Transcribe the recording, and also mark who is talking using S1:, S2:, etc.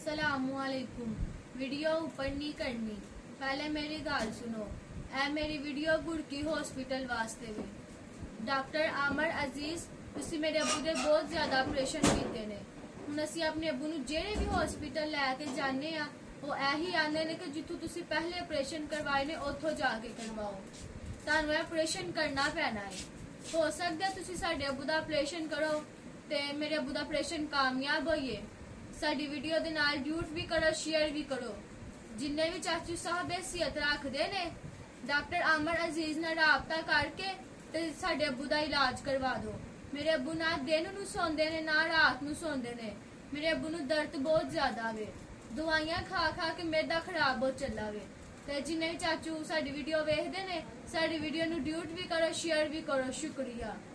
S1: सलामुअलैकुम। Video ऊपर नहीं करनी, पहले मेरी गल सुनो। ए मेरी वीडियो गुड़की हॉस्पिटल वास्ते वे। डॉक्टर आमर अजीज, तुसी मेरे अबू दे बहुत ज्यादा ऑपरेशन कीते ने। हुण असी अपने अबू नूं जेड़े भी हॉस्पिटल लैके जाने आ, वो यही आंदे ने कि जिथों तुसी पहले ऑपरेशन करवाए ने उत्थों जाके करवाओ। तुहानूं ऑपरेशन करना पैना है। हो सकदा तुसी साडे अबू दा ऑपरेशन करो ते मेरे अबू दा ऑपरेशन कामयाब होइए। साडी वीडियो दे नाल ड्यूट भी करो, शेयर भी करो। जिन्ने भी चाचू साहब हैसियत रखदे ने, डॉक्टर आमर अजीज नाल राबता करके ते साडे अबू दा इलाज करवा दो। मेरे अबू ना दिन नूं सौंदे ने ना रात नूं सौंदे ने। मेरे अबू नूं दर्द बहुत ज्यादा वे, दवाइयां खा खा के मैदा खराब हो चला वे। ते जिन्ने भी चाचू साडी वीडियो वेखदे ने, साडी वीडियो नूं ड्यूट भी करो, शेयर भी करो। शुक्रिया।